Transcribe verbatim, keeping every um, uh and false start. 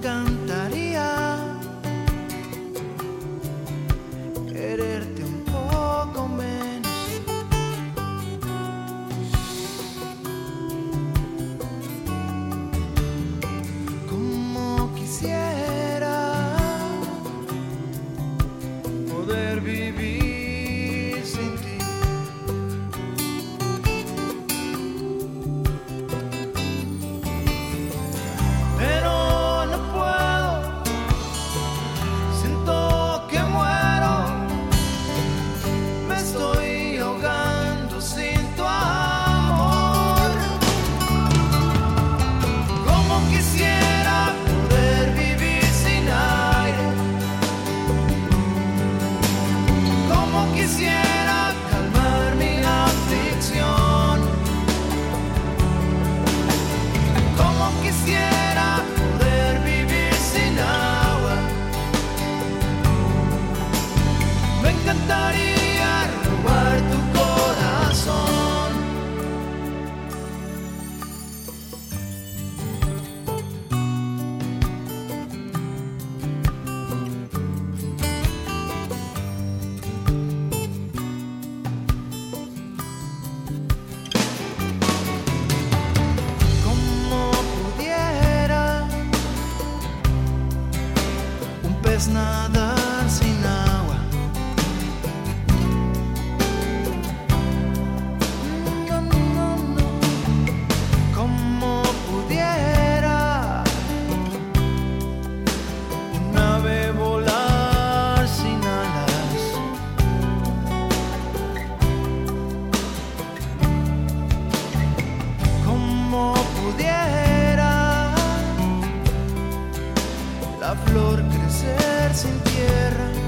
encantaría quererte un poco menos. Como quisiera poder vivir sin ti. Pero no puedo, siento que muero, me estoy ahogando sin tu amor. Como quisiera poder vivir sin aire, como quisiera calmar mi aflicción, como quisiera poder vivir sin agua. Me encantaría robar tu corazón. Como pudiera un pez nadar sin agua. No, no, no. Como pudiera un ave volar sin alas. Como pudiera la flor crecer sin tierra.